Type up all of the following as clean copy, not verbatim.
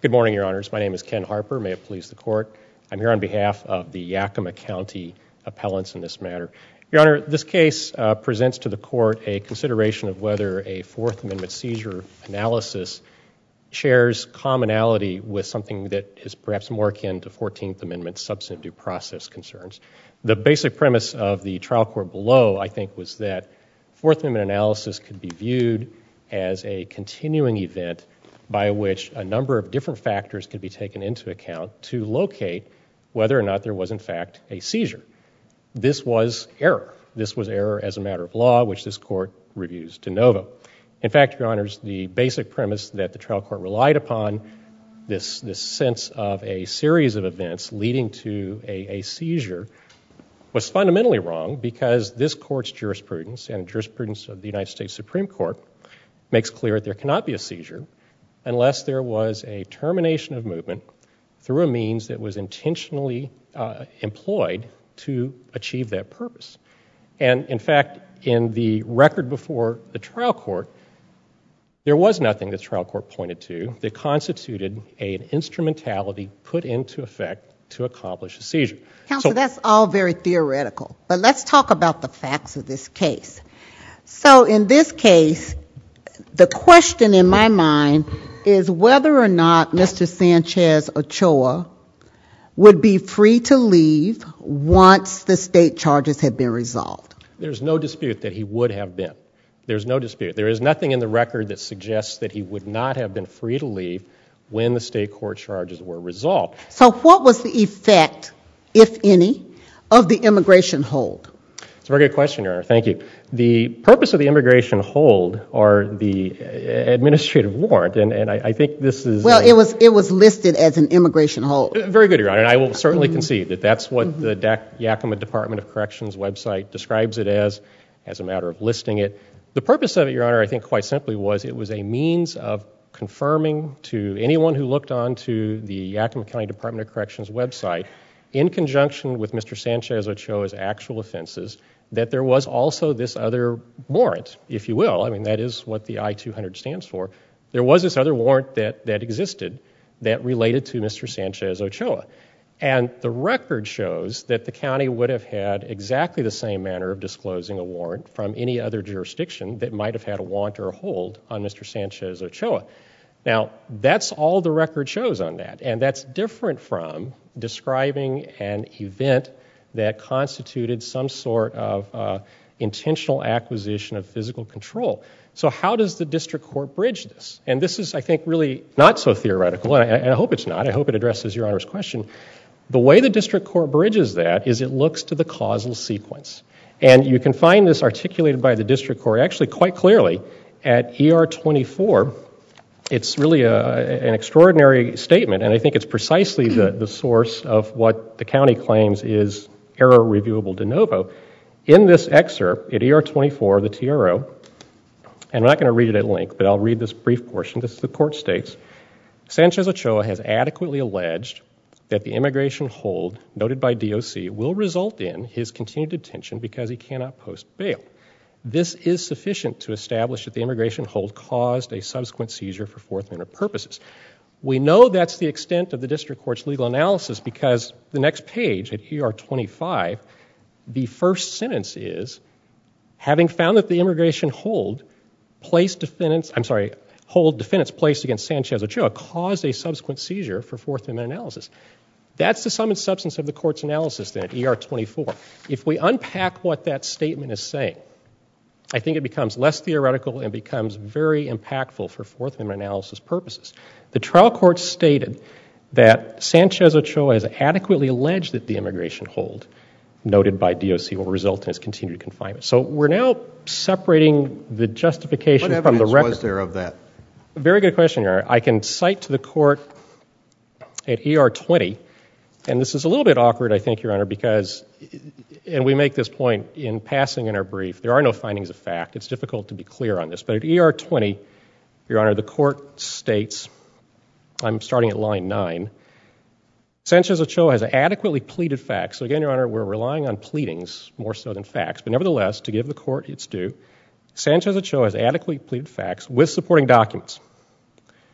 Good morning, Your Honors. My name is Ken Harper. May it please the Court. I'm here on behalf of the Yakima County appellants in this matter. Your Honor, this case presents to the Court a consideration of whether a Fourth Amendment seizure analysis shares commonality with something that is perhaps more akin to 14th Amendment substantive due process concerns. The basic premise of the trial court below, I think, was that Fourth Amendment analysis could be viewed as a continuing event by which a number of different factors could be taken into account to locate whether or not there was, in fact, a seizure. This was error. This was error as a matter of law, which this Court reviews de novo. In fact, Your Honors, the basic premise that the trial court relied upon, this sense of a series of events leading to a seizure, was fundamentally wrong because this Court's jurisprudence and jurisprudence of the United States Supreme Court makes clear that there cannot be a seizure unless there was a termination of movement through a means that was intentionally employed to achieve that purpose. And in fact, in the record before the trial court, there was nothing the trial court pointed to that constituted an instrumentality put into effect to accomplish a seizure. Counsel, that's all very theoretical, but let's talk about the facts of this case. So in this case, the question in my mind is whether or not Mr. Sanchez Ochoa would be free to leave once the state charges had been resolved. There's no dispute that he would have been. There's no dispute. There is nothing in the record that suggests that he would not have been free to leave when the state court charges were resolved. So what was the effect, if any, of the immigration hold? It's a very good question, Your Honor. Thank you. The purpose of the immigration hold or the administrative warrant, and I think this is... Well, it was listed as an immigration hold. Very good, Your Honor, and I will certainly concede that that's what the Yakima Department of Corrections website describes it as a matter of listing it. The purpose of it, Your Honor, I think quite simply was it was a means of confirming to anyone who looked onto the Yakima County Department of Corrections website in conjunction with Mr. Sanchez Ochoa's actual offenses that there was also this other warrant, if you will. I mean, that is what the I-200 stands for. There was this other warrant that existed that related to Mr. Sanchez Ochoa. And the record shows that the county would have had exactly the same manner of disclosing a warrant from any other jurisdiction that might have had a warrant or a hold on Mr. Sanchez Ochoa. Now, that's all the record shows on that, and that's different from describing an event that constituted some sort of intentional acquisition of physical control. So how does the district court bridge this? And this is, I think, really not so theoretical, and I hope it's not. I hope it addresses Your Honor's question. The way the district court bridges that is it looks to the causal sequence. And you can find this articulated by the district court actually quite clearly at ER 24. It's really an extraordinary statement, and I think it's precisely the source of what the county claims is error reviewable de novo. In this excerpt at ER 24, the TRO, and I'm not going to read it at length, but I'll read this brief portion. This is the court states, Sanchez Ochoa has adequately alleged that the immigration hold noted by DOC will result in his continued detention because he cannot post bail. This is sufficient to establish that the immigration hold caused a subsequent seizure for Fourth Amendment purposes. We know that's the extent of the district court's legal analysis because the next page at ER 25, the first sentence is, having found that the immigration hold defendants placed against Sanchez Ochoa caused a subsequent seizure for Fourth Amendment analysis. That's the sum and substance of the court's analysis then at ER 24. If we unpack what that statement is saying, I think it becomes less theoretical and becomes very impactful for Fourth Amendment analysis purposes. The trial court stated that Sanchez Ochoa has adequately alleged that the immigration hold noted by DOC will result in his continued confinement. So we're now separating the justification from the record. What evidence was there of that? Very good question, Your Honor. I can cite to the court at ER 20, and this is a little bit awkward, I think, Your Honor, because, and we make this point in passing in our brief, there are no findings of fact. It's difficult to be clear on this. But at ER 20, Your Honor, the court states, I'm starting at line 9, Sanchez Ochoa has adequately pleaded facts. So again, Your Honor, we're relying on pleadings more so than facts. But nevertheless, to give the court its due, Sanchez Ochoa has adequately pleaded facts with supporting documents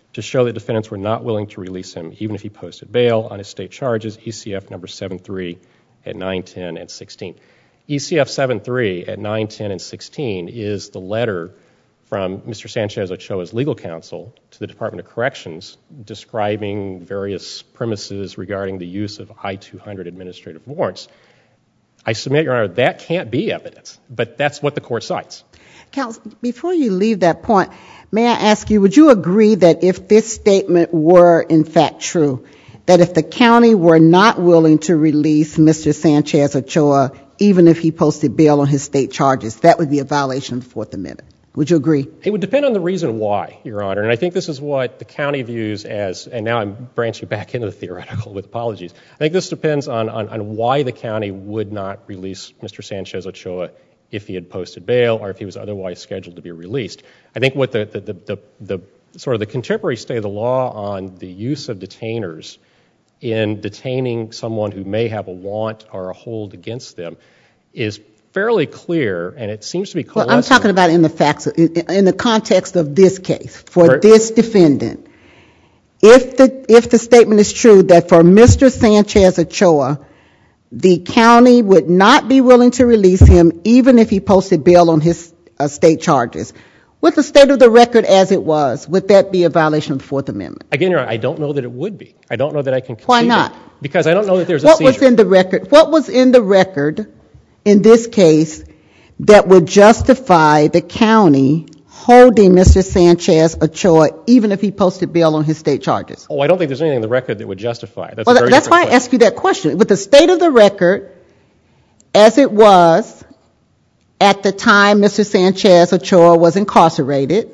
to show that defendants were not willing to release him even if he posted bail on his state charges, ECF number 7-3 at 9, 10, and 16. ECF 7-3 at 9, 10, and 16 is the letter from Mr. Sanchez Ochoa's legal counsel to the Department of Corrections describing various premises regarding the use of I-200 administrative warrants. I submit, Your Honor, that can't be evidence, but that's what the court cites. Counsel, before you leave that point, may I ask you, would you agree that if this statement were in fact true, that if the county were not willing to release Mr. Sanchez Ochoa, even if he posted bail on his state charges, that would be a violation of the Fourth Amendment? Would you agree? It would depend on the reason why, Your Honor, and I think this is what the county views as, and now I'm branching back into the theoretical with apologies. I think this depends on why the county would not release Mr. Sanchez Ochoa if he had posted bail or if he was otherwise scheduled to be released. I think what the sort of the contemporary state of the law on the use of detainers in detaining someone who may have a want or a hold against them is fairly clear, and it seems to be coalescing. Well, I'm talking about in the facts, in the context of this case, for this defendant. If the statement is true that for Mr. Sanchez Ochoa, the county would not be willing to release him even if he posted bail on his state charges, with the state of the record as it was, would that be a violation of the Fourth Amendment? Again, Your Honor, I don't know that it would be. I don't know that I can concede. Why not? Because I don't know that there's a seizure. What was in the record in this case that would justify the county holding Mr. Sanchez Ochoa even if he posted bail on his state charges? Oh, I don't think there's anything in the record that would justify it. That's why I asked you that question. With the state of the record as it was at the time Mr. Sanchez Ochoa was incarcerated,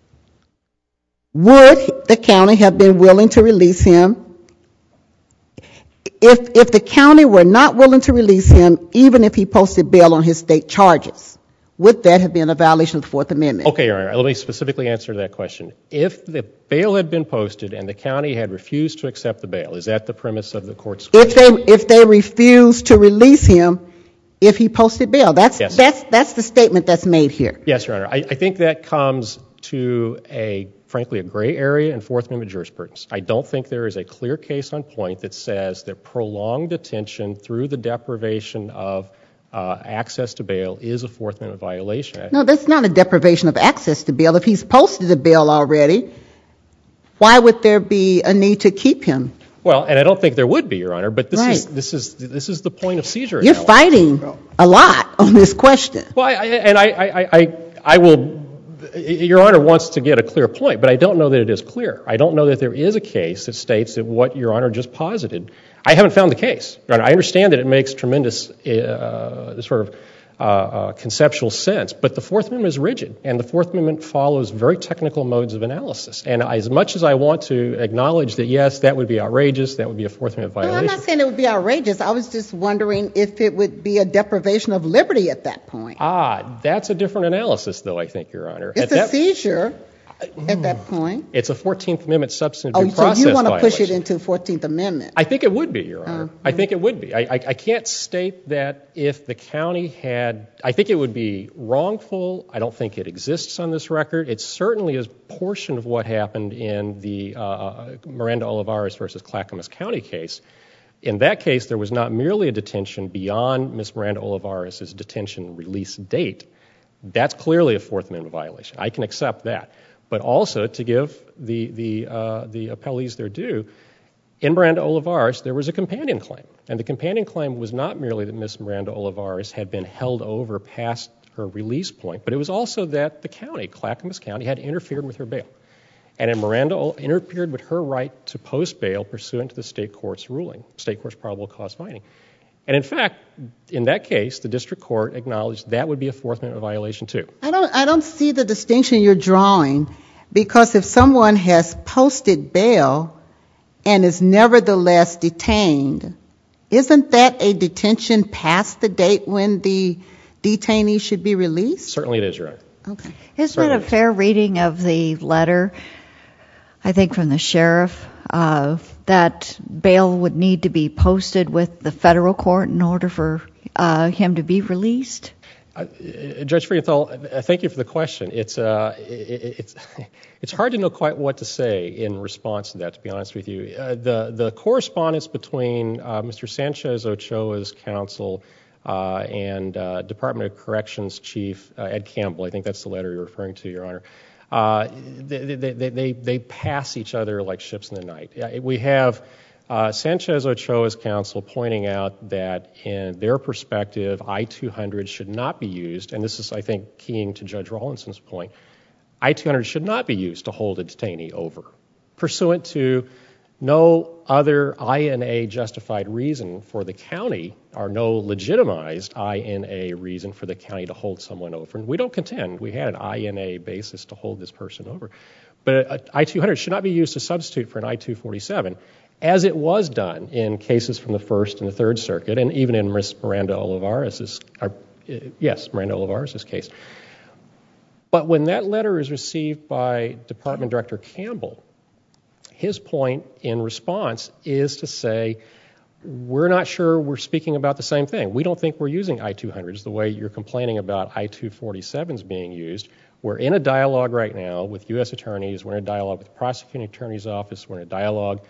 would the county have been willing to release him? If the county were not willing to release him, even if he posted bail on his state charges, would that have been a violation of the Fourth Amendment? Okay, Your Honor, let me specifically answer that question. If the bail had been posted and the county had refused to accept the bail, is that the premise of the court's question? If they refused to release him if he posted bail, that's the statement that's made here. Yes, Your Honor. I think that comes to frankly, a gray area in Fourth Amendment jurisprudence. I don't think there is a clear case on point that says that prolonged detention through the deprivation of access to bail is a Fourth Amendment violation. No, that's not a deprivation of access to bail. If he's posted a bail already, why would there be a need to keep him? Well, and I don't think there would be, Your Honor, but this is the point of seizure. You're fighting a lot on this question. Well, I will. Your Honor wants to get a clear point, but I don't know that it is clear. I don't know that there is a case that states that what Your Honor just posited. I haven't found the case. Your Honor, I understand that it makes tremendous sort of conceptual sense, but the Fourth Amendment is rigid, and the Fourth Amendment follows very technical modes of analysis. And as much as I want to acknowledge that, yes, that would be outrageous, that would be a Fourth Amendment violation. No, I'm not saying it would be outrageous. I was just wondering if it would be a deprivation of liberty at that point. That's a different analysis, though, I think, Your Honor. It's a seizure at that point. It's a 14th Amendment substantive due process violation. So you want to push it into 14th Amendment? I think it would be, Your Honor. I think it would be. I can't state that if the county had, I think it would be wrongful. I don't think it exists on this record. It certainly is a portion of what happened in the Miranda-Olivares versus Clackamas County case. In that case, there was not merely a detention beyond Ms. Miranda-Olivares' detention release date. That's clearly a Fourth Amendment violation. I can accept that. But also, to give the appellees their due, in Miranda-Olivares, there was a companion claim. And the companion claim was not merely that Ms. Miranda-Olivares had been held over past her release point, but it was also that the county, Clackamas County, had interfered with her bail. And in Miranda, interfered with her right to post bail pursuant to the state court's ruling, state court's probable cause finding. And in fact, in that case, the district court acknowledged that would be a Fourth Amendment violation, too. I don't see the distinction you're drawing, because if someone has posted bail and is nevertheless detained, isn't that a detention past the date when the detainee should be released? Certainly it is, Your Honor. Okay. Isn't it a fair reading of the letter, I think from the sheriff, that bail would need to be posted with the federal court in order for him to be released? Judge Freudenthal, thank you for the question. It's hard to know quite what to say in response to that, to be honest with you. The correspondence between Mr. Sanchez Ochoa's counsel and Department of Corrections Chief Ed Campbell, I think that's the letter you're referring to, Your Honor, they pass each other like ships in the night. We have Sanchez Ochoa's counsel pointing out that in their perspective, I-200 should not be used, and this is, I think, keying to Judge Rawlinson's point, I-200 should not be used to hold a detainee over, pursuant to no other INA justified reason for the county, or no legitimized INA reason for the county to hold someone over. And we don't contend we had an INA basis to hold this person over. But I-200 should not be used to substitute for an I-247, as it was done in cases from the First and the Third Circuit, and even in Miranda Olivares' case. But when that letter is received by Department Director Campbell, his point in response is to say, we're not sure we're speaking about the same thing. We don't think we're using I-200s the way you're complaining about I-247s being used. We're in a dialogue right now with U.S. attorneys. We're in a dialogue with the prosecuting attorney's office. We're in a dialogue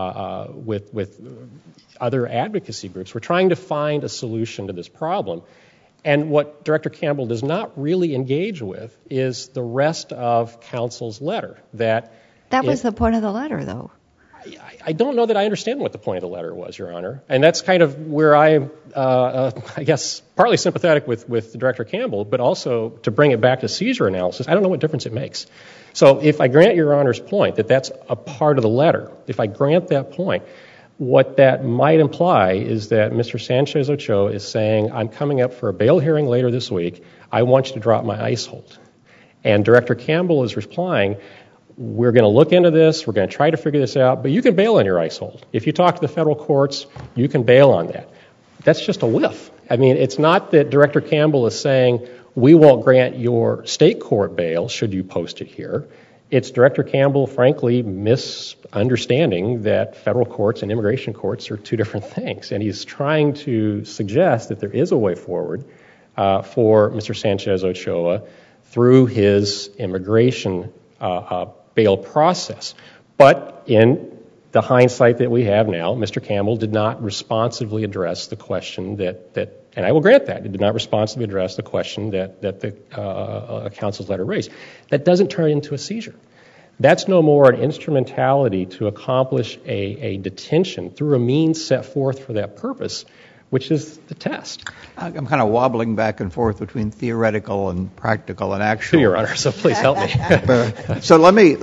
with other advocacy groups. We're trying to find a solution to this problem. And what Director Campbell does not really engage with is the rest of counsel's letter. That was the point of the letter, though. I don't know that I understand what the point of the letter was, Your Honor. And that's kind of where I'm, I guess, partly sympathetic with Director Campbell, but also to bring it back to seizure analysis, I don't know what difference it makes. So if I grant Your Honor's point that that's a part of the letter, if I grant that point, what that might imply is that Mr. Sanchez Ochoa is saying, I'm coming up for a bail hearing later this week. I want you to drop my ICE hold. And Director Campbell is replying, we're going to look into this, we're going to try to figure this out, but you can bail on your ICE hold. If you talk to the federal courts, you can bail on that. That's just a whiff. I mean, it's not that Director Campbell is saying, we won't grant your state court bail should you post it here. It's Director Campbell, frankly, misunderstanding that federal courts and immigration courts are two different things. And he's trying to suggest that there is a way forward for Mr. Sanchez Ochoa through his immigration bail process. But in the hindsight that we have now, Mr. Campbell did not responsibly address the question that and I will grant that, he did not responsibly address the question that the counsel's letter raised. That doesn't turn into a seizure. That's no more an instrumentality to accomplish a detention through a means set forth for that purpose, which is the test. I'm kind of wobbling back and forth between theoretical and practical and actual. Your Honor, so please help me. So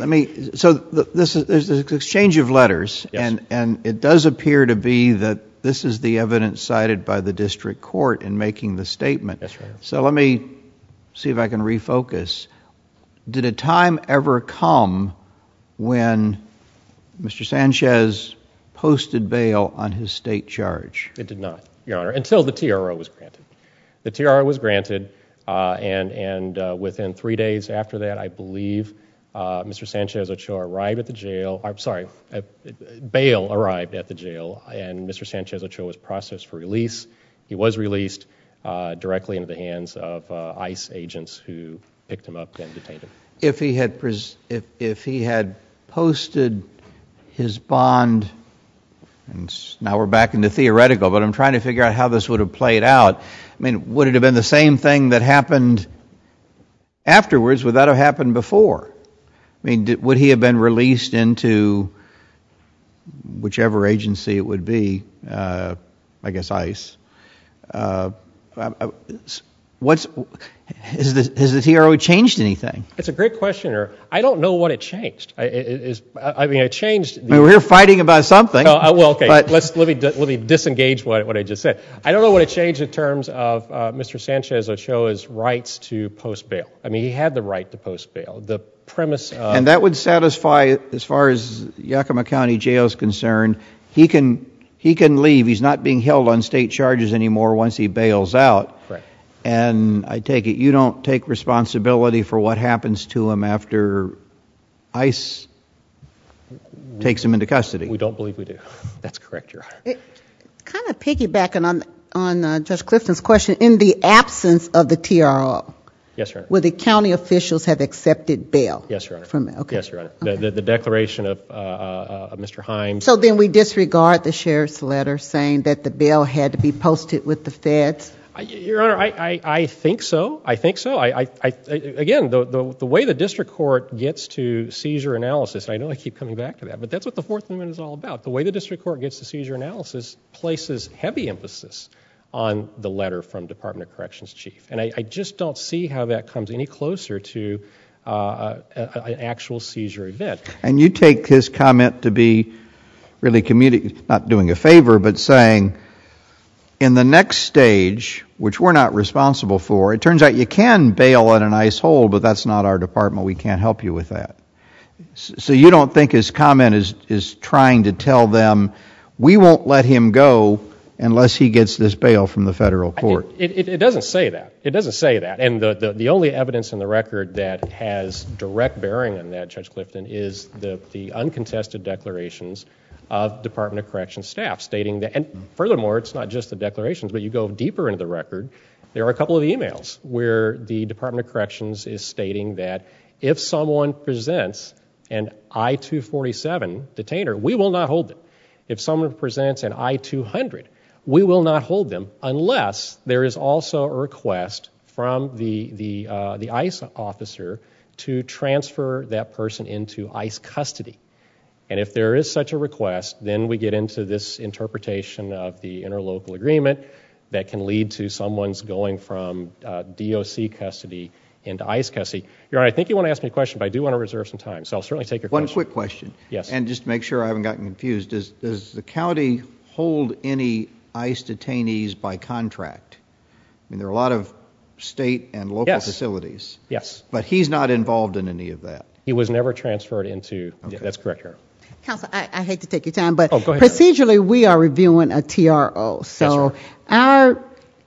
there's this exchange of letters, yes. and it does appear to be that this is the evidence cited by the district court in making the statement. Yes, Your Honor. So let me see if I can refocus. Did a time ever come when Mr. Sanchez posted bail on his state charge? It did not, Your Honor, until the TRO was granted. The TRO was granted, and within 3 days after that, I believe, Mr. Sanchez Ochoa arrived at the jail. I'm sorry, bail arrived at the jail, and Mr. Sanchez Ochoa was processed for release. He was released directly into the hands of ICE agents who picked him up and detained him. If he had posted his bond, and now we're back into theoretical, but I'm trying to figure out how this would have played out. I mean, would it have been the same thing that happened afterwards? Would that have happened before? I mean, would he have been released into whichever agency it would be, I guess ICE? Has the TRO changed anything? It's a great question, Your Honor. I don't know what it changed. It changed. We're here fighting about something. Okay. Let me disengage what I just said. I don't know what it changed in terms of Mr. Sanchez Ochoa's rights to post bail. I mean, he had the right to post bail. The premise of... And that would satisfy, as far as Yakima County Jail is concerned, he can leave. He's not being held on state charges anymore once he bails out. Correct. And I take it you don't take responsibility for what happens to him after ICE takes him into custody. We don't believe we do. That's correct, Your Honor. Kind of piggybacking on Judge Clifton's question, in the absence of the TRO, Yes, Your Honor. would the county officials have accepted bail? Yes, Your Honor. From it? Okay. Yes, Your Honor. The declaration of Mr. Himes. So then we disregard the sheriff's letter saying that the bail had to be posted with the feds? Your Honor, I think so. I think so. Again, the way the district court gets to seizure analysis, and I know I keep coming back to that, but that's what the Fourth Amendment is all about. The way the district court gets to seizure analysis places heavy emphasis on the letter from Department of Corrections chief. And I just don't see how that comes any closer to an actual seizure event. And you take his comment to be really not doing a favor, but saying, in the next stage, which we're not responsible for, it turns out you can bail at an ICE hold, but that's not our department. We can't help you with that. So you don't think his comment is trying to tell them, we won't let him go unless he gets this bail from the federal court? It doesn't say that. It doesn't say that. And the only evidence in the record that has direct bearing on that, Judge Clifton, is the uncontested declarations of Department of Corrections staff stating that, and furthermore, it's not just the declarations, but you go deeper into the record, there are a couple of emails where the Department of Corrections is stating that if someone presents an I-247 detainer, we will not hold them. If someone presents an I-200, we will not hold them unless there is also a request from the ICE officer to transfer that person into ICE custody. And if there is such a request, then we get into this interpretation of the interlocal agreement that can lead to someone's going from DOC custody into ICE custody. Your Honor, I think you want to ask me a question, but I do want to reserve some time, so I'll certainly take your question. One quick question. Yes. And just to make sure I haven't gotten confused, does the county hold any ICE detainees by contract? I mean, there are a lot of state and local facilities. Yes. But he's not involved in any of that. He was never transferred into, that's correct, Your Honor. Counsel, I hate to take your time, but go ahead, procedurally we are reviewing a TRO. So our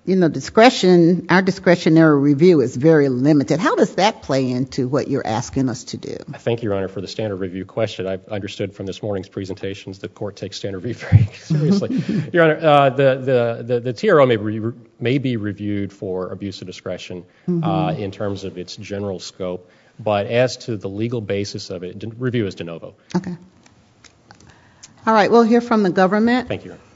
discretionary review is very limited. How does that play into what you're asking us to do? I thank you, Your Honor, for the standard review question. I've understood from this morning's presentations the court takes standard review very seriously. Your Honor, the TRO may be reviewed for abuse of discretion in terms of its general scope, but as to the legal basis of it, review is de novo. Okay. All right, we'll hear from the government. Thank you, Your Honor.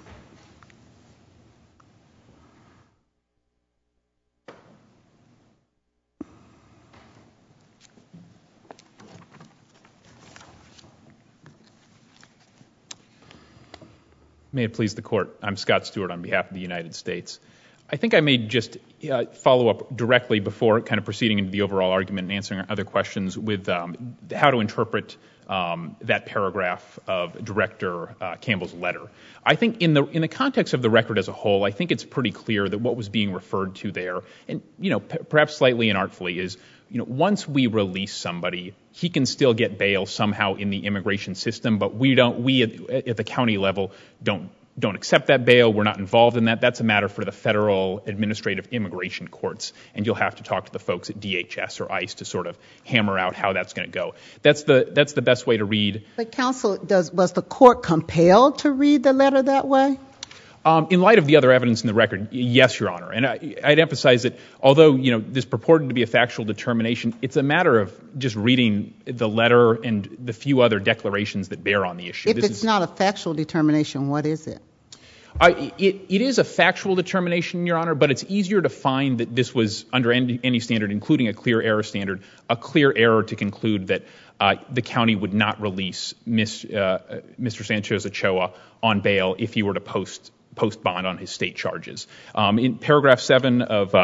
May it please the Court. I'm Scott Stewart on behalf of the United States. I think I may just follow up directly before kind of proceeding into the overall argument and answering other questions with how to interpret that paragraph of Director Campbell's letter. I think in the context of the record as a whole, I think it's pretty clear that what was being referred to there, and perhaps slightly inartfully, is once we release somebody, he can still get bail somehow in the immigration system, but we at the county level don't accept that bail. We're not involved in that. That's a matter for the federal administrative immigration courts, and you'll have to talk to the folks at DHS or ICE to sort of hammer out how that's going to go. That's the best way to read. But counsel, was the court compelled to read the letter that way? In light of the other evidence in the record, yes, Your Honor. And I'd emphasize that although this purported to be a factual determination, it's a matter of just reading the letter and the few other declarations that bear on the issue. If it's not a factual determination, what is it? It is a factual determination, Your Honor, but it's easier to find that this was, under any standard, including a clear error standard, a clear error to conclude that the county would not release Mr. Sanchez Ochoa on bail if he were to post bond on his state charges. In paragraph 7 of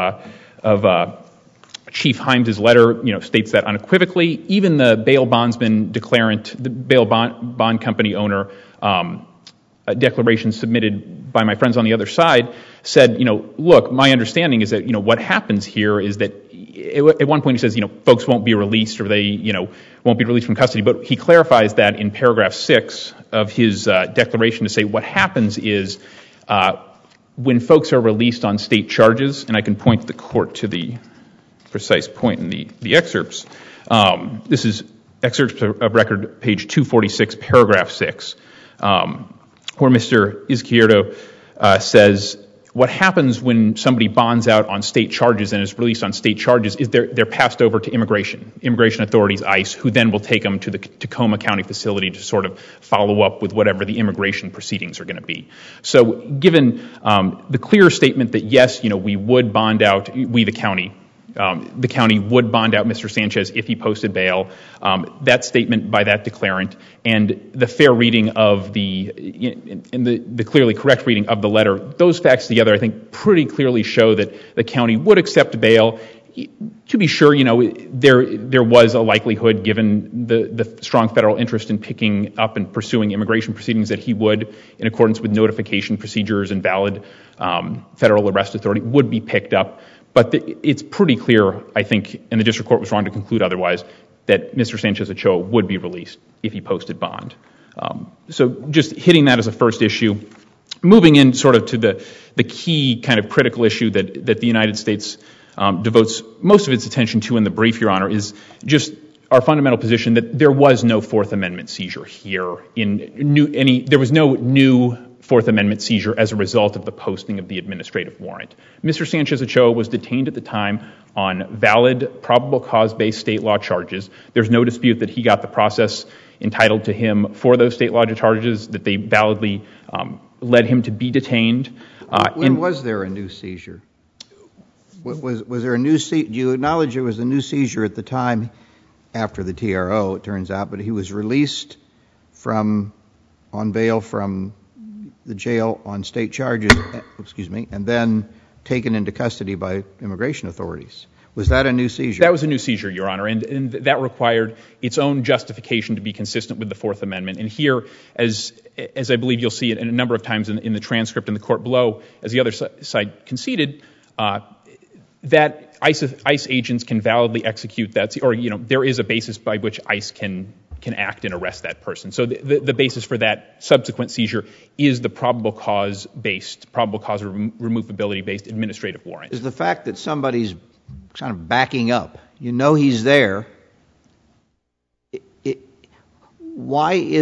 Chief Himes' letter, states that unequivocally. Even the bail bondsman declarant, the bail bond company owner, declaration submitted by my friends on the other side said, look, my understanding is that, what happens here is that at one point he says, folks won't be released or they, won't be released from custody. But he clarifies that in paragraph 6 of his declaration to say what happens is when folks are released on state charges, and I can point the court to the precise point in the excerpts. This is excerpts of record page 246, paragraph 6, where Mr. Izquierdo says, what happens when somebody bonds out on state charges and is released on state charges is they're passed over to immigration authorities, ICE, who then will take them to the Tacoma County facility to sort of follow up with whatever the immigration proceedings are going to be. So given the clear statement that yes, we would bond out, the county would bond out Mr. Sanchez if he posted bail. That statement by that declarant and the fair reading of the clearly correct reading of the letter, those facts together, I think, pretty clearly show that the county would accept bail. To be sure, there was a likelihood, given the strong federal interest in picking up and pursuing immigration proceedings, that he would, in accordance with notification procedures and valid federal arrest authority, would be picked up. But it's pretty clear, I think, and the district court was wrong to conclude otherwise, that Mr. Sanchez Ochoa would be released if he posted bond. So just hitting that as a first issue. Moving in sort of to the key kind of critical issue that the United States devotes most of its attention to in the brief, Your Honor, is just our fundamental position that there was no Fourth Amendment seizure here. There was no new Fourth Amendment seizure as a result of the posting of the administrative warrant. Mr. Sanchez Ochoa was detained at the time on valid, probable cause-based state law charges. There's no dispute that he got the process entitled to him for those state law charges, that they validly led him to be detained. When was there a new seizure? Was there a new seizure? Do you acknowledge there was a new seizure at the time after the TRO, it turns out, but he was released on bail from the jail on state charges, and then taken into custody by immigration authorities. Was that a new seizure? That was a new seizure, Your Honor, and that required its own justification to be consistent with the Fourth Amendment. And here, as I believe you'll see it a number of times in the transcript in the court below, as the other side conceded, that ICE agents can validly execute that, or there is a basis by which ICE can act and arrest that person. So the basis for that subsequent seizure is the probable cause removability-based administrative warrant. Is the fact that somebody's kind of backing up, he's there, why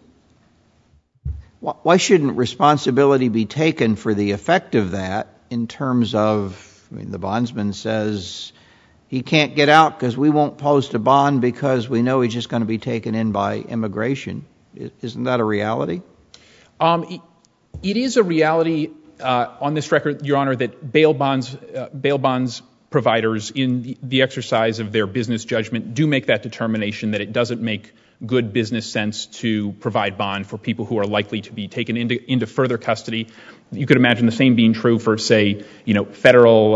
shouldn't responsibility be taken for the effect of that in terms of, the bondsman says he can't get out because we won't post a bond because we know he's just going to be taken in by immigration. Isn't that a reality? It is a reality on this record, Your Honor, that bail bonds providers in the exercise of their business judgment do make that determination that it doesn't make good business sense to provide bond for people who are likely to be taken into further custody. You could imagine the same being true for, say, federal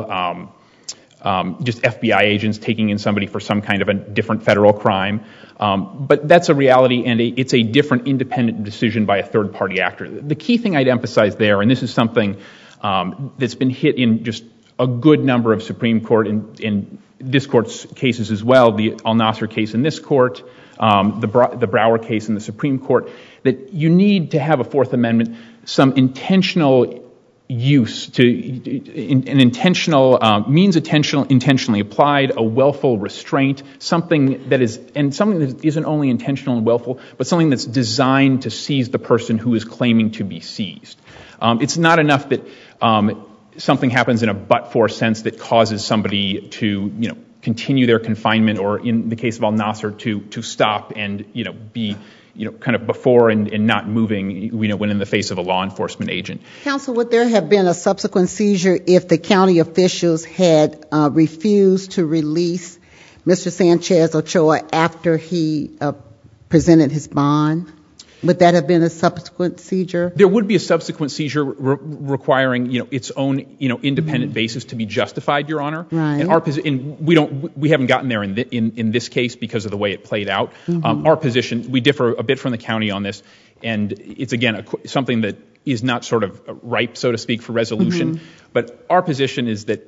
just FBI agents taking in somebody for some kind of a different federal crime. But that's a reality, and it's a different independent decision by a third-party actor. The key thing I'd emphasize there, and this is something that's been hit in just a good number of Supreme Court and this Court's cases as well, the Al-Nasser case in this Court, the Brower case in the Supreme Court, that you need to have a Fourth Amendment, some intentional use an intentional means intentionally applied, a willful restraint, something that isn't only intentional and willful, but something that's designed to seize the person who is claiming to be seized. It's not enough that something happens in a but-for sense that causes somebody to continue their confinement, or in the case of Al-Nasser to stop and be kind of before and not moving, when in the face of a law enforcement agent. Counsel, would there have been a subsequent seizure if the county officials had refused to release Mr. Sanchez Ochoa after he presented his bond? Would that have been a subsequent seizure? There would be a subsequent seizure requiring, its own, independent basis to be justified, Your Honor. Right. And we haven't gotten there in this case because of the way it played out. Mm-hmm. Our position, we differ a bit from the county on this, and it's again something that is not sort of ripe, so to speak, for resolution. Mm-hmm. But our position is that,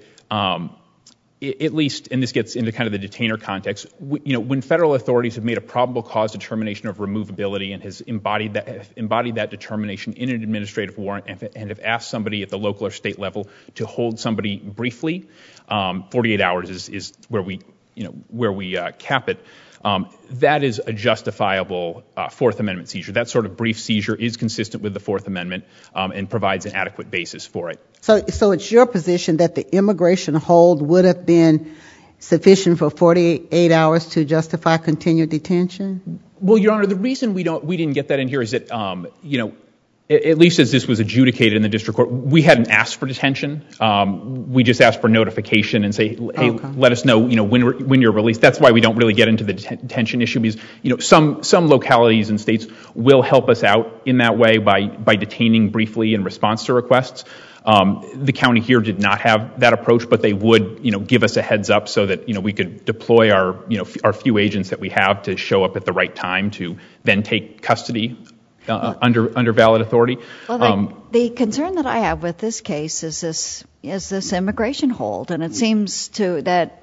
at least, and this gets into kind of the detainer context, when federal authorities have made a probable cause determination of removability and has embodied that determination in an administrative warrant and have asked somebody at the local or state level to hold somebody briefly, 48 hours is where we cap it. that is a justifiable Fourth Amendment seizure. That sort of brief seizure is consistent with the Fourth Amendment and provides an adequate basis for it. So it's your position that the immigration hold would have been sufficient for 48 hours to justify continued detention? Well, Your Honor, the reason we didn't get that in here is that, at least as this was adjudicated in the district court, we hadn't asked for detention. We just asked for notification and say, hey, let us know, when you're released. That's why we don't really get into the detention issue, because, some localities and states will help us out in that way by detaining briefly in response to requests. The county here did not have that approach, but they would, give us a heads up so that, we could deploy our few agents that we have to show up at the right time to then take custody under valid authority. Well, the concern that I have with this case is this immigration hold, and it seems that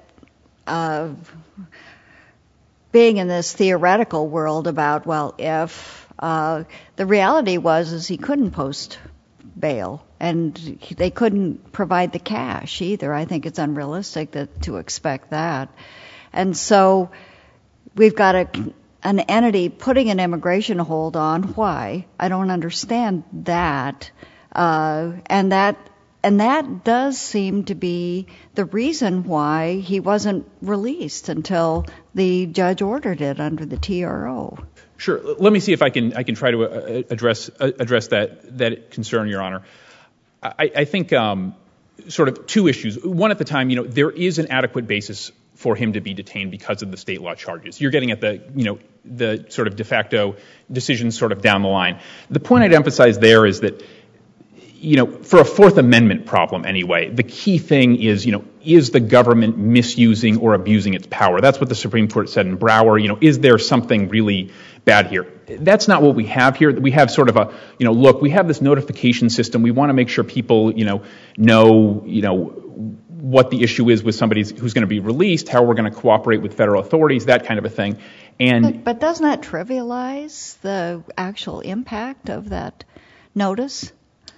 being in this theoretical world about, well, if the reality was he couldn't post bail and they couldn't provide the cash either. I think it's unrealistic to expect that. And so we've got an entity putting an immigration hold on. Why? I don't understand that. And that does seem to be the reason why he wasn't released until the judge ordered it under the TRO. Sure. Let me see if I can try to address that concern, Your Honor. I think sort of two issues. One, at the time, there is an adequate basis for him to be detained because of the state law charges. You're getting at the sort of de facto decisions sort of down the line. The point I'd emphasize there is that, for a Fourth Amendment problem anyway, the key thing is the government misusing or abusing its power? That's what the Supreme Court said in Brower. Is there something really bad here? That's not what we have here. We have sort of a, look, we have this notification system. We want to make sure people, know, what the issue is with somebody who's going to be released, how we're going to cooperate with federal authorities, that kind of a thing. But doesn't that trivialize the actual impact of that notice?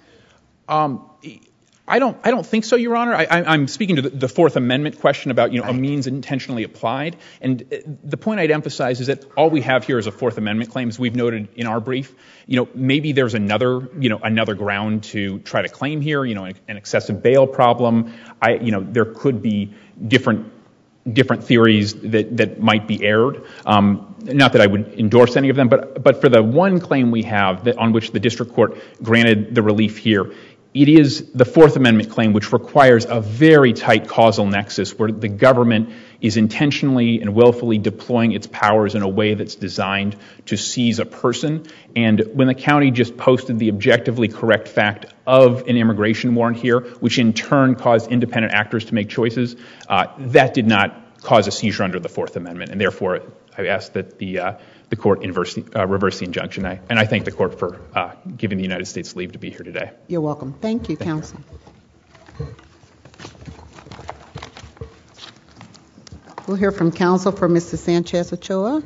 I don't think so, Your Honor. I'm speaking to the Fourth Amendment question about, a means intentionally applied. And the point I'd emphasize is that all we have here is a Fourth Amendment claim, as we've noted in our brief. Maybe there's another ground to try to claim here, an excessive bail problem. There could be different theories that might be aired. Not that I would endorse any of them, but for the one claim we have on which the district court granted the relief here, it is the Fourth Amendment claim, which requires a very tight causal nexus where the government is intentionally and willfully deploying its powers in a way that's designed to seize a person. And when the county just posted the objectively correct fact of an immigration warrant here, which in turn caused independent actors to make choices, that did not cause a seizure under the Fourth Amendment. And therefore, I ask that the court reverse the injunction. And I thank the court for giving the United States leave to be here today. You're welcome. Thank you, counsel. We'll hear from counsel for Mr. Sanchez-Ochoa.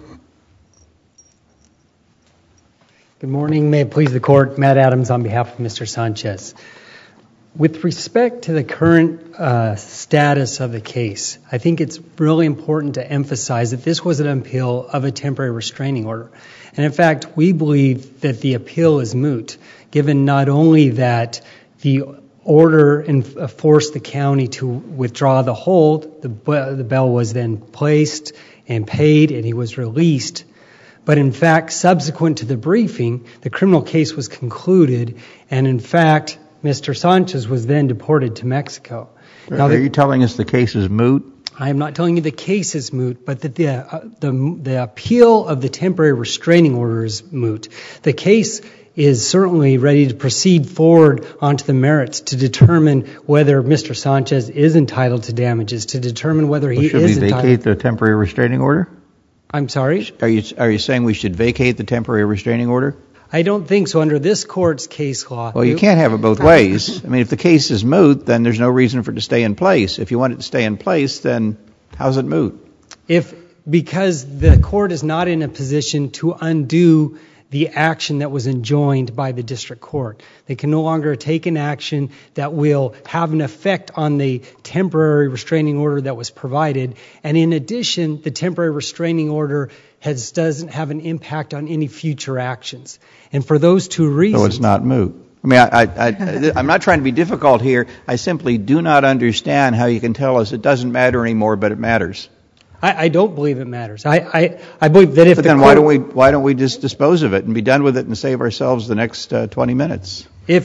Good morning. May it please the court. Matt Adams on behalf of Mr. Sanchez. With respect to the current status of the case, I think it's really important to emphasize that this was an appeal of a temporary restraining order. And in fact, we believe that the appeal is moot, given not only that the order forced the county to withdraw the hold, the bail was then placed and paid and he was released, but in fact, subsequent to the briefing, the criminal case was concluded, and in fact, Mr. Sanchez was then deported to Mexico. Now, are you telling us the case is moot? I am not telling you the case is moot, but that the appeal of the temporary restraining order is moot. The case is certainly ready to proceed forward onto the merits to determine whether Mr. Sanchez is entitled to damages, to determine whether he is entitled. Should we vacate the temporary restraining order? I'm sorry? Are you saying we should vacate the temporary restraining order? I don't think so. Under this court's case law. Well, you can't have it both ways. I mean, if the case is moot, then there's no reason for it to stay in place. If you want it to stay in place, then how's it moot? Because the court is not in a position to undo the action that was enjoined by the district court. They can no longer take an action that will have an effect on the temporary restraining order that was provided. And in addition, the temporary restraining order doesn't have an impact on any future actions. And for those two reasons... So it's not moot. I mean, I'm not trying to be difficult here. I simply do not understand how you can tell us it doesn't matter anymore, but it matters. I don't believe it matters. I believe that if but the then court, why don't we just dispose of it and be done with it and save ourselves the next 20 minutes?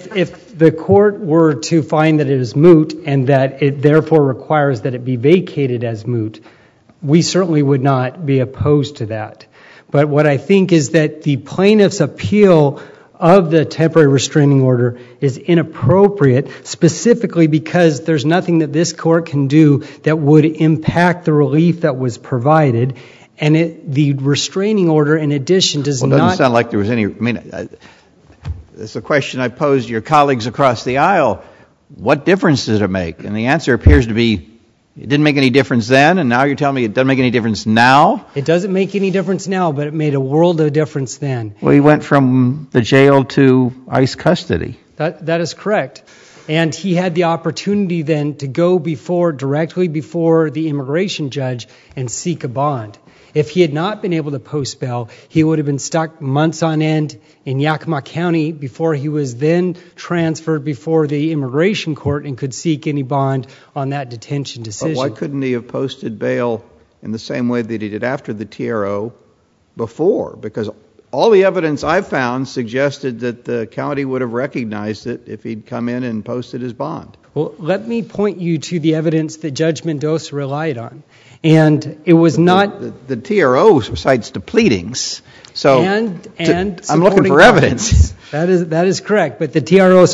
If the court were to find that it is moot and that it therefore requires that it be vacated as moot, we certainly would not be opposed to that. But what I think is that the plaintiff's appeal of the temporary restraining order is inappropriate, specifically because there's nothing that this court can do that would impact the relief that was provided. And the restraining order, in addition, does not... Well, it doesn't sound like there was any... I mean, it's a question I posed to your colleagues across the aisle. What difference does it make? And the answer appears to be, it didn't make any difference then, and now you're telling me it doesn't make any difference now? It doesn't make any difference now, but it made a world of difference then. Well, he went from the jail to ICE custody. That is correct. And he had the opportunity then to go directly before the immigration judge and seek a bond. If he had not been able to post bail, he would have been stuck months on end in Yakima County before he was then transferred before the immigration court and could seek any bond on that detention decision. But why couldn't he have posted bail in the same way that he did after the TRO before? Because all the evidence I've found suggested that the county would have recognized it if he'd come in and posted his bond. Well, let me point you to the evidence that Judge Mendoza relied on. And it was not... The TRO cites the pleadings. So and I'm looking for evidence. That is correct. But the TRO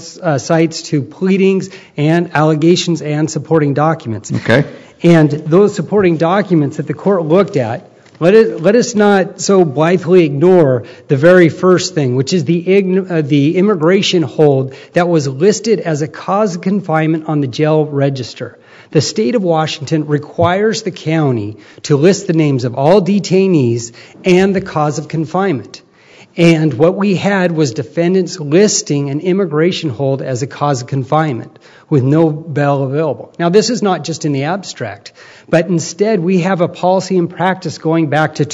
cites to pleadings and allegations and supporting documents. Okay. And those supporting documents that the court looked at, let us not so blithely ignore the very first thing, which is the immigration hold that was listed as a cause of confinement on the jail register. The state of Washington requires the county to list the names of all detainees and the cause of confinement. And what we had was defendants listing an immigration hold as a cause of confinement with no bail available. Now, this is not just in the abstract, but instead we have a policy and practice going back to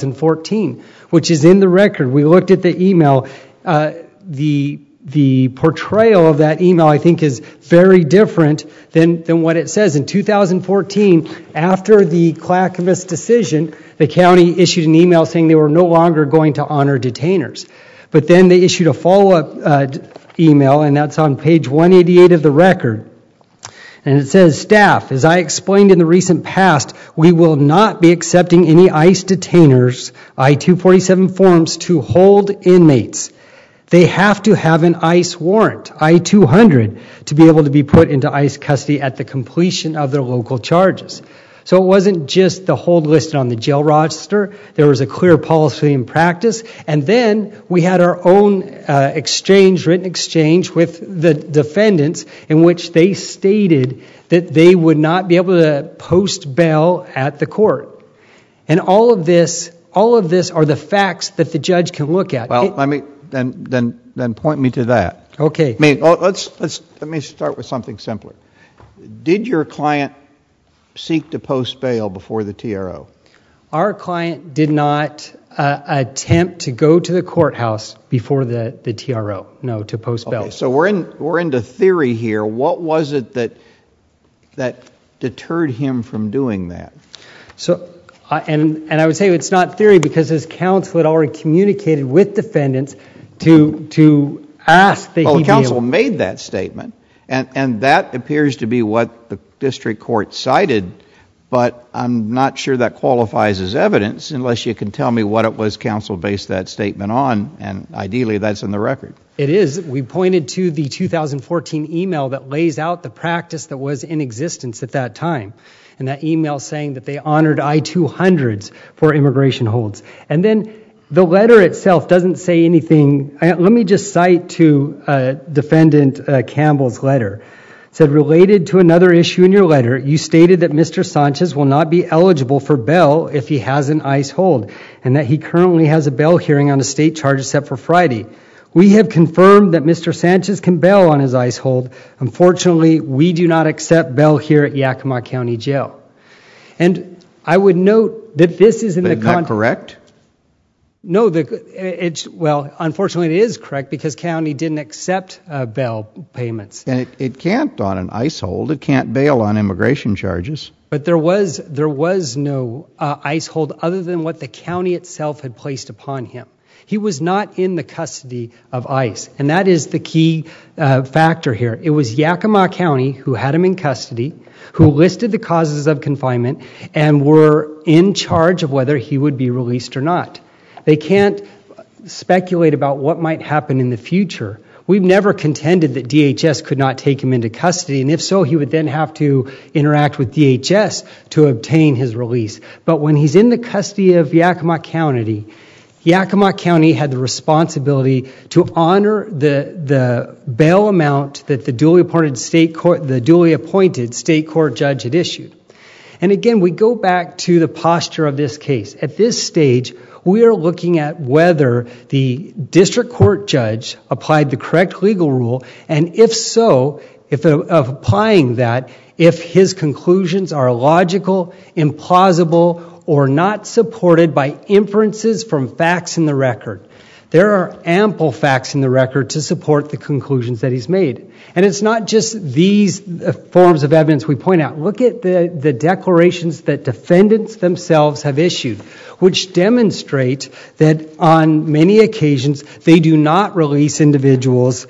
2014, which is in the record. We looked at the email. The portrayal of that email, I think, is very different than what it says. In 2014, after the Clackamas decision, the county issued an email saying they were no longer going to honor detainers. But then they issued a follow-up email, and that's on page 188 of the record. And it says, staff, as I explained in the recent past, we will not be accepting any ICE detainers, I-247 forms, to hold inmates. They have to have an ICE warrant, I-200, to be able to be put into ICE custody at the completion of their local charges. So it wasn't just the hold listed on the jail roster. There was a clear policy and practice. And then we had our own written exchange with the defendants in which they stated that they would not be able to post bail at the court. And all of this are the facts that the judge can look at. Well, then point me to that. Okay. I mean, let me start with something simpler. Did your client seek to post bail before the TRO? Our client did not attempt to go to the courthouse before the TRO, no, to post bail. Okay, so we're into theory here. What was it that deterred him from doing that? So, and I would say it's not theory because his counsel had already communicated with defendants to ask that he be able... Well, the counsel made that statement, and that appears to be what the district court cited, but I'm not sure that qualifies as evidence unless you can tell me what it was counsel based that statement on, and ideally that's in the record. It is. We pointed to the 2014 email that lays out the practice that was in existence at that time. And that email saying that they honored I-200s for immigration holds. And then the letter itself doesn't say anything. Let me just cite to Defendant Campbell's letter. said, related to another issue in your letter, you stated that Mr. Sanchez will not be eligible for bail if he has an ICE hold, and that he currently has a bail hearing on a state charge set for Friday. We have confirmed that Mr. Sanchez can bail on his ICE hold. Unfortunately, we do not accept bail here at Yakima County Jail. And I would note that this is in the context... Is that correct? No, unfortunately it is correct because county didn't accept bail payments. And it can't on an ICE hold. It can't bail on immigration charges. But there was no ICE hold other than what the county itself had placed upon him. He was not in the custody of ICE, and that is the key factor here. It was Yakima County who had him in custody, who listed the causes of confinement, and were in charge of whether he would be released or not. They can't speculate about what might happen in the future. We've never contended that DHS could not take him into custody, and if so, he would then have to interact with DHS to obtain his release. But when he's in the custody of Yakima County had the responsibility to honor the bail amount that the duly appointed state court judge had issued. And again, we go back to the posture of this case. At this stage, we are looking at whether the district court judge applied the correct legal rule, and if so, if applying that, if his conclusions are illogical, implausible, or not supported by inferences from facts in the record. There are ample facts in the record to support the conclusions that he's made. And it's not just these forms of evidence we point out. Look at the declarations that defendants themselves have issued, which demonstrate that on many occasions they do not release individuals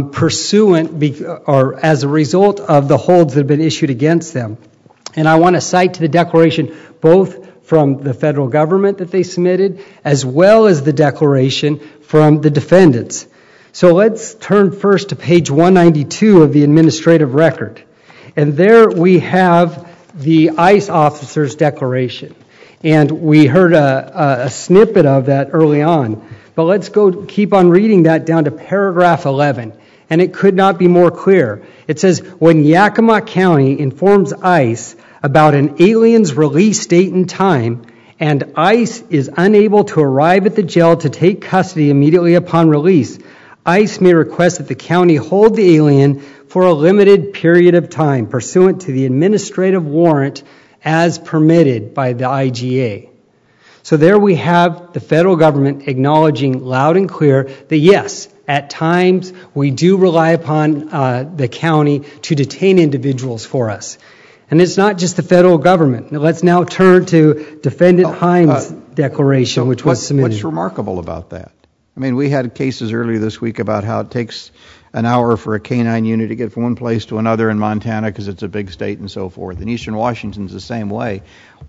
pursuant or as a result of the holds that have been issued against them. And I want to cite to the declaration both from the federal government that they submitted, as well as the declaration from the defendants. So let's turn first to page 192 of the administrative record. And there we have the ICE officer's declaration. And we heard a snippet of that early on. But let's keep on reading that down to paragraph 11. And it could not be more clear. It says, when Yakima County informs ICE about an alien's release date and time, and ICE is unable to arrive at the jail to take custody immediately upon release, ICE may request that the county hold the alien for a limited period of time pursuant to the administrative warrant as permitted by the IGA. So there we have the federal government acknowledging loud and clear that yes, at times we do rely upon the county to detain individuals for us. And it's not just the federal government. Now let's now turn to Defendant Hines' declaration, which was submitted. What's remarkable about that? I mean, we had cases earlier this week about how it takes an hour for a K-9 unit to get from one place to another in Montana because it's a big state and so forth. And Eastern Washington's the same way.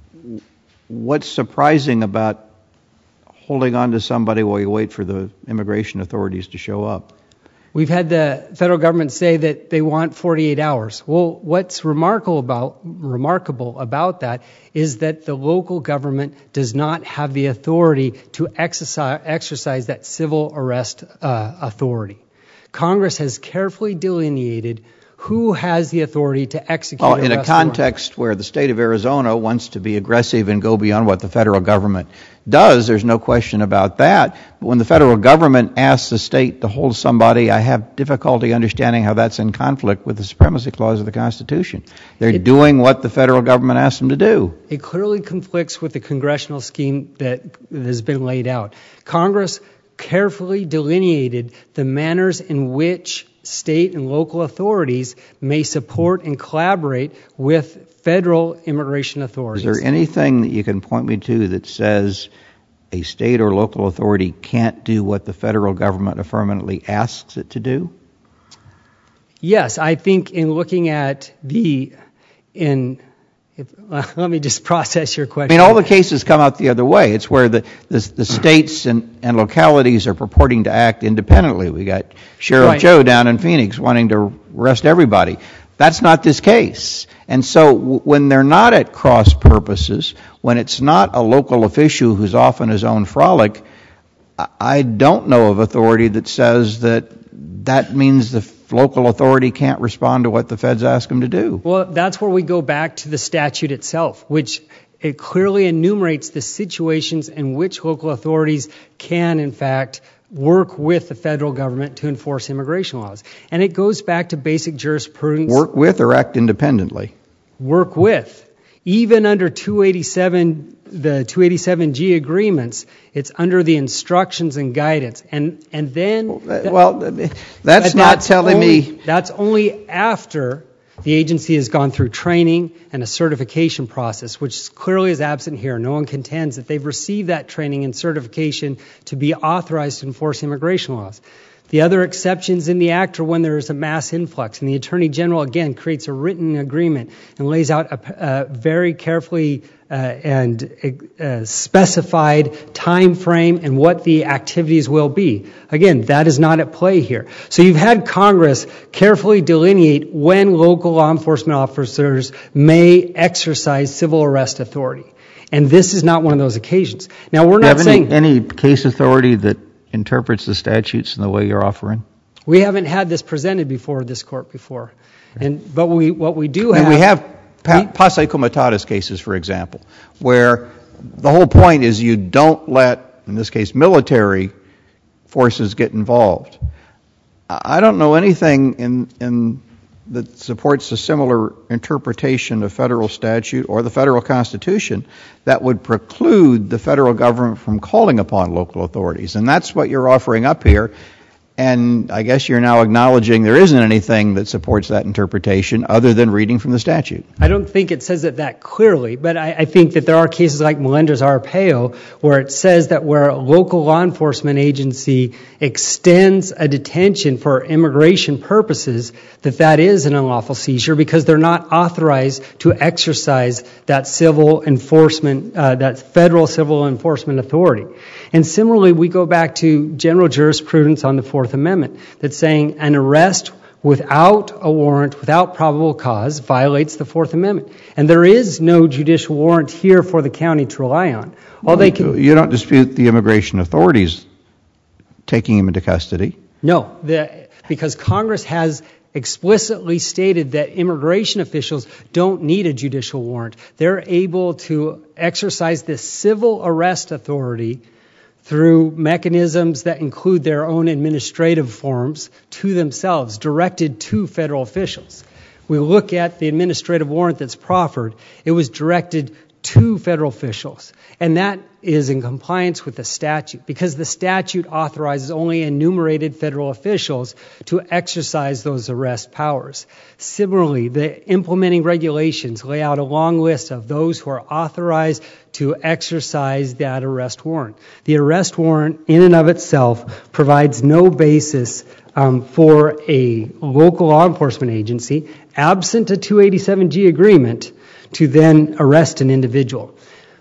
What's surprising about holding on to somebody while you wait for the immigration authorities to show up? We've had the federal government say that they want 48 hours. Well, what's remarkable about that is that the local government does not have the authority to exercise that civil arrest authority. Congress has carefully delineated who has the authority to execute arrest warrants. In a context where the state of Arizona wants to be aggressive and go beyond what the federal government does, there's no question about that. But when the federal government asks the state to hold somebody, I have difficulty understanding how that's in conflict with the Supremacy Clause of the Constitution. They're doing what the federal government asks them to do. It clearly conflicts with the congressional scheme that has been laid out. Congress carefully delineated the manners in which state and local authorities may support and collaborate with federal immigration authorities. Is there anything that you can point me to that says a state or local authority can't do what the federal government affirmatively asks it to do? Yes, I think in looking at let me just process your question. I mean, all the cases come out the other way. It's where the states and localities are purporting to act independently. We got Sheriff Joe down in Phoenix wanting to arrest everybody. That's not this case. And so when they're not at cross purposes, when it's not a local official who's off on his own frolic, I don't know of authority that says that means the local authority can't respond to what the feds ask them to do. Well, that's where we go back to the statute itself, which it clearly enumerates the situations in which local authorities can, in fact, work with the federal government to enforce immigration laws. And it goes back to basic jurisprudence. Work with or act independently? Work with. Even under 287, the 287G agreements, it's under the instructions and guidance. And then... That's not telling me... That's only after the agency has gone through training and a certification process, which clearly is absent here. No one contends that they've received that training and certification to be authorized to enforce immigration laws. The other exceptions in the Act are when there is a mass influx, and the Attorney General, again, creates a written agreement and lays out a very carefully and specified time frame and what the activities will be. Again, that is not at play here. So you've had Congress carefully delineate when local law enforcement officers may exercise civil arrest authority. And this is not one of those occasions. Now, we're not saying... any case authority that interprets the statutes in the way you're offering? We haven't had this presented before this court before. But what we do have... And we have Posse Comitatus cases, for example, where the whole point is you don't let, in this case, military forces get involved. I don't know anything that supports a similar interpretation of federal statute or the federal Constitution that would preclude the federal government from calling upon local authorities. And that's what you're offering up here. And I guess you're now acknowledging there isn't anything that supports that interpretation other than reading from the statute. I don't think it says it that clearly, but I think that there are cases like Melendez-Arpaio where it says that where a local law enforcement agency extends a detention for immigration purposes, that is an unlawful seizure because they're not authorized to exercise that civil enforcement, that federal civil enforcement authority. And similarly, we go back to general jurisprudence on the Fourth Amendment that's saying an arrest without a warrant, without probable cause, violates the Fourth Amendment. And there is no judicial warrant here for the county to rely on. You don't dispute the immigration authorities taking him into custody? No, because Congress has explicitly stated that immigration officials don't need a judicial warrant. They're able to exercise this civil arrest authority through mechanisms that include their own administrative forms to themselves, directed to federal officials. We look at the administrative warrant that's proffered. It was directed to federal officials, and that is in compliance with the statute because the statute authorizes only enumerated federal officials to exercise those arrest powers. Similarly, the implementing regulations lay out a long list of those who are authorized to exercise that arrest warrant. The arrest warrant in and of itself provides no basis for a local law enforcement agency, absent a 287G agreement, to then arrest an individual.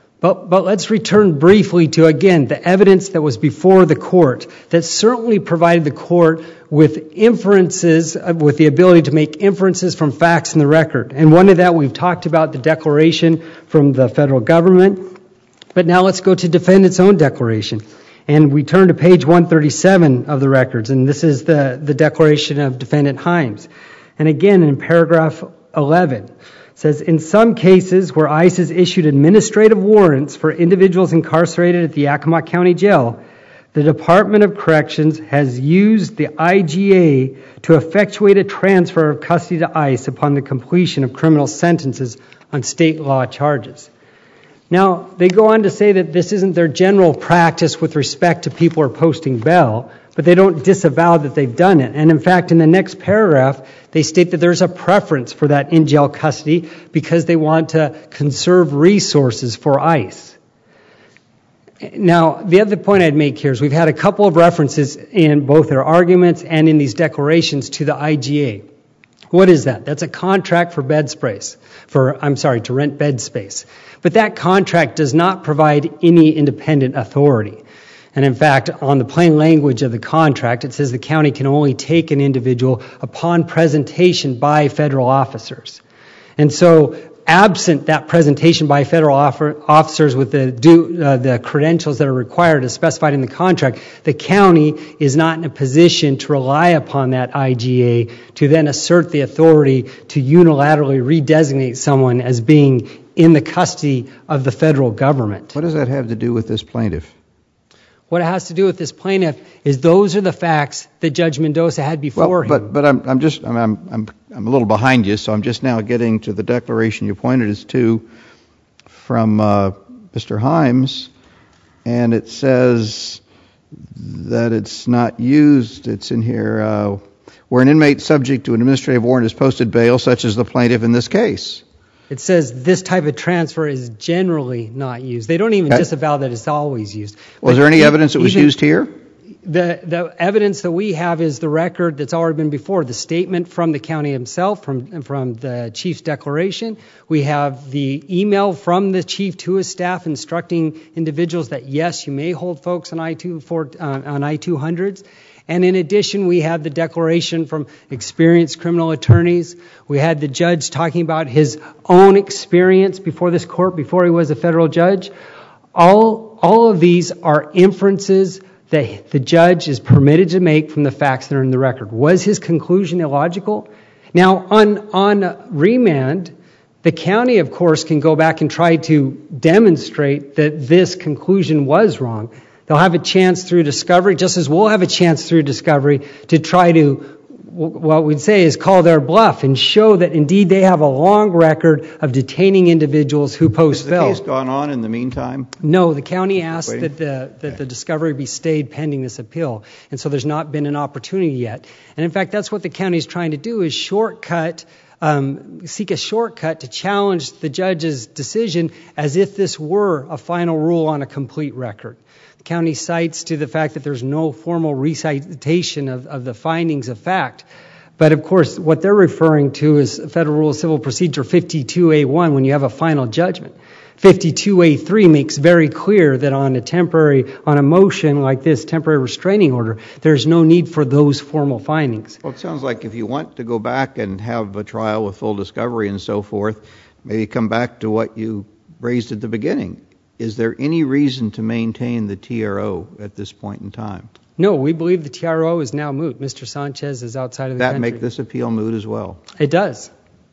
But let's return briefly to, again, the evidence that was before the court that certainly provided the court with inferences, with the ability to make inferences from facts in the record. And one of that, we've talked about the declaration from the federal government. But now let's go to defendant's own declaration. And we turn to page 137 of the records, and this is the declaration of Defendant Himes. And again, in paragraph 11, it says, in some cases where ICE has issued administrative warrants for individuals incarcerated at the Yakima County Jail, the Department of Corrections has used the IGA to effectuate a transfer of custody to ICE upon the completion of criminal sentences on state law charges. Now, they go on to say that this isn't their general practice with respect to people who are posting bail, but they don't disavow that they've done it. And in fact, in the next paragraph, they state that there's a preference for that in-jail custody because they want to conserve resources for ICE. Now, the other point I'd make here is we've had a couple of references in both their arguments and in these declarations to the IGA. What is that? That's a contract for bed space, to rent bed space. But that contract does not provide any independent authority. And in fact, on the plain language of the contract, it says the county can only take an individual upon presentation by federal officers. And so absent that presentation by federal officers with the credentials that are required as specified in the contract, the county is not in a position to rely upon that IGA to then assert the authority to unilaterally redesignate someone as being in the custody of the federal government. What does that have to do with this plaintiff? What it has to do with this plaintiff is those are the facts that Judge Mendoza had before him. But I'm a little behind you, so I'm just now getting to the declaration you pointed us to from Mr. Himes, and it says that it's not used. It's in here where an inmate subject to an administrative warrant is posted bail, such as the plaintiff in this case. It says this type of transfer is generally not used. They don't even disavow that it's always used. Was there any evidence it was used here? The evidence that we have is the record that's already been before, the statement from the county himself, from the chief's declaration. We have the email from the chief to his staff instructing individuals that, yes, you may hold folks on I-200s. And in addition, we have the declaration from experienced criminal attorneys. We had the judge talking about his own experience before this court, before he was a federal judge. All of these are inferences that the judge is permitted to make from the facts that are in the record. Was his conclusion illogical? Now, on remand, the county, of course, can go back and try to demonstrate that this conclusion was wrong. They'll have a chance through discovery, just as we'll have a chance through discovery to try to, what we'd say is call their bluff and show that indeed they have a long record of detaining individuals who post bail. Has the case gone on in the meantime? No, the county asked that the discovery be stayed pending this appeal, and so there's not been an opportunity yet. And in fact, that's what the county is trying to do, is seek a shortcut to challenge the judge's decision as if this were a final rule on a complete record. The county cites to the fact that there's no formal recitation of the findings of fact. But of course, what they're referring to is Federal Rule of Civil Procedure 52A1 when you have a final judgment. 52A3 makes very clear that on a motion like this, temporary restraining order, there's no need for those formal findings. Well, it sounds like if you want to go back and have a trial with full discovery and so forth, maybe come back to what you raised at the beginning. Is there any reason to maintain the TRO at this point in time? No, we believe the TRO is now moot. Mr. Sanchez is outside of the country. Does that make this appeal moot as well? It does.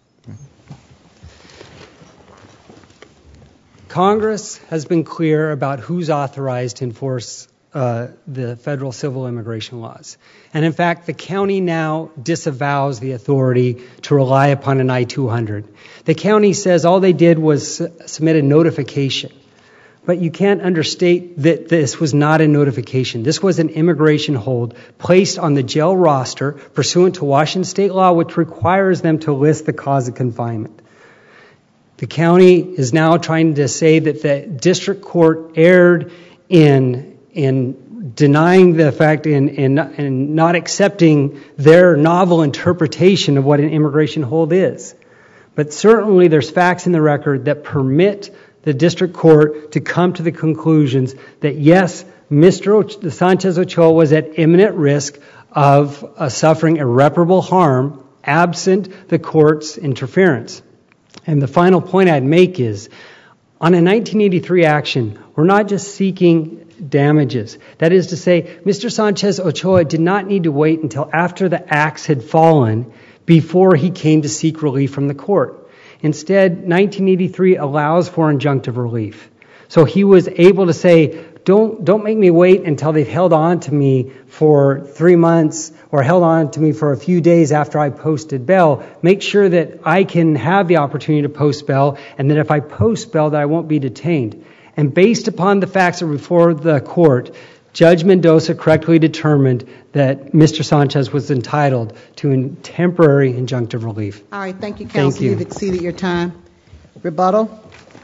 Congress has been clear about who's authorized to enforce the federal civil immigration laws. And in fact, the county now disavows the authority to rely upon an I-200. The county says all they did was submit a notification. But you can't understate that this was not a notification. This was an immigration hold placed on the jail roster pursuant to Washington state law, which requires them to list the cause of confinement. The county is now trying to say that the district court erred in denying the fact, in not accepting their novel interpretation of what an immigration hold is. But certainly there's facts in the record that permit the district court to come to the conclusions that yes, Mr. Sanchez Ochoa was at imminent risk of suffering irreparable harm absent the court's interference. And the final point I'd make is, on a 1983 action, we're not just seeking damages. That is to say, Mr. Sanchez Ochoa did not need to wait until after the axe had fallen before he came to seek relief from the court. Instead, 1983 allows for injunctive relief. So he was able to say, don't make me wait until they've held on to me for 3 months or held on to me for a few days after I posted bail. Make sure that I can have the opportunity to post bail, and that if I post bail that I won't be detained. And based upon the facts that were before the court, Judge Mendoza correctly determined that Mr. Sanchez was entitled to temporary injunctive relief. All right, thank you, counsel. Thank you. You've exceeded your time. Rebuttal.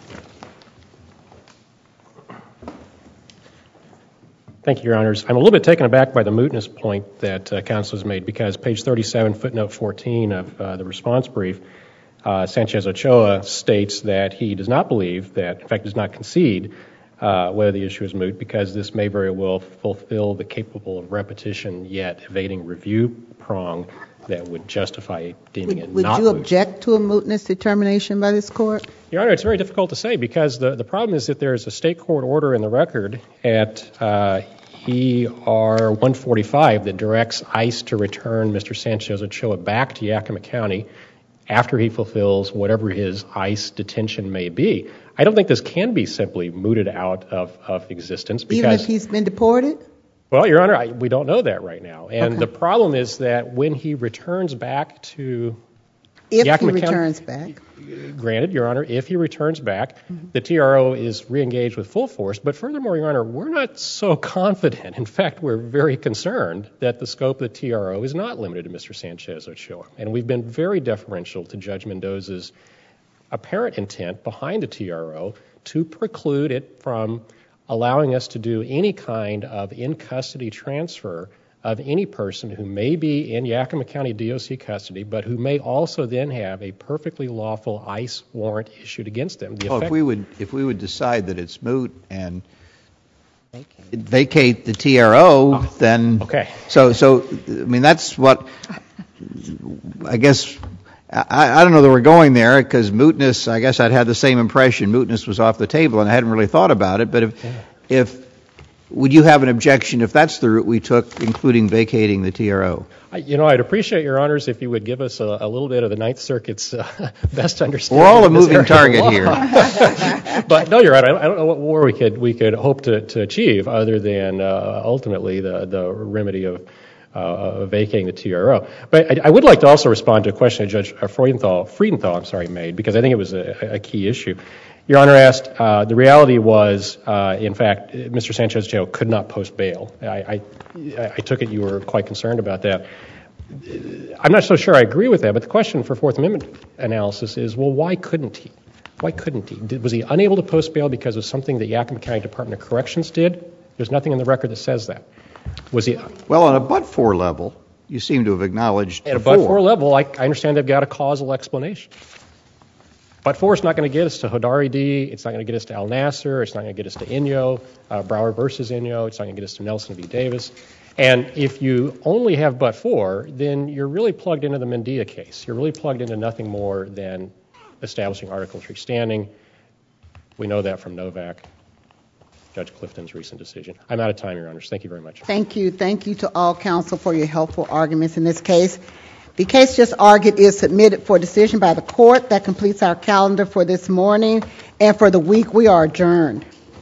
Thank you, Your Honors. I'm a little bit taken aback by the mootness point that counsel has made, because page 37, footnote 14 of the response brief, Sanchez Ochoa states that he does not believe that, in fact, does not concede whether the issue is moot, because this may very well fulfill the capable of repetition yet evading review prong that would justify deeming it Would not you moot. object to a mootness determination by this court? Your Honor, it's very difficult to say because the problem is that there is a state court order in the record at ER 145 that directs ICE to return Mr. Sanchez Ochoa back to Yakima County after he fulfills whatever his ICE detention may be. I don't think this can be simply mooted out of existence because... Even if he's been deported? Well, Your Honor, we don't know that right now. And the problem is that when he returns back to Yakima County... If he returns back. Granted, Your Honor, if he returns back, the TRO is re-engaged with full force. But furthermore, Your Honor, we're not so confident. In fact, we're very concerned that the scope of the TRO is not limited to Mr. Sanchez Ochoa. And we've been very deferential to Judge Mendoza's apparent intent behind the TRO to preclude it from allowing us to do any kind of in-custody transfer of any person who may be in Yakima County DOC custody, but who may also then have a perfectly lawful ICE warrant issued against them. If we would decide that it's moot and vacate the TRO, then... Okay. So I mean, that's what... I guess... I don't know that we're going there because mootness, I guess I'd had the same impression. Mootness was off the table and I hadn't really thought about it. But if would you have an objection if that's the route we took, including vacating the TRO? You know, I'd appreciate, Your Honors, if you would give us a little bit of the Ninth Circuit's best understanding. We're all a moving target here. But no, Your Honor, I don't know what more we could hope to achieve other than ultimately the remedy of vacating the TRO. But I would like to also respond to a question that Judge Friedenthal made, because I think it was a key issue. Your Honor asked, the reality was, in fact, Mr. Sanchez Ochoa could not post bail. I took it you were quite concerned about that. I'm not so sure I agree with that, but the question for Fourth Amendment analysis is, well, why couldn't he? Why couldn't he? Was he unable to post bail because of something that Yakima County Department of Corrections did? There's nothing in the record that says that. Was he? Well, on a but-for level, you seem to have acknowledged at a but-for level, I understand they've got a causal explanation. But-for is not going to get us to Hodari D. It's not going to get us to Al Nasser. It's not going to get us to Inyo, Brower versus Inyo. It's not going to get us to Nelson v. Davis. And if you only have but-for, then you're really plugged into the Mendia case. You're really plugged into nothing more than establishing Article III standing. We know that from Novak, Judge Clifton's recent decision. I'm out of time, Your Honors. Thank you very much. Thank you. Thank you to all counsel for your helpful arguments in this case. The case just argued is submitted for decision by the court. That completes our calendar for this morning. And for the week, we are adjourned.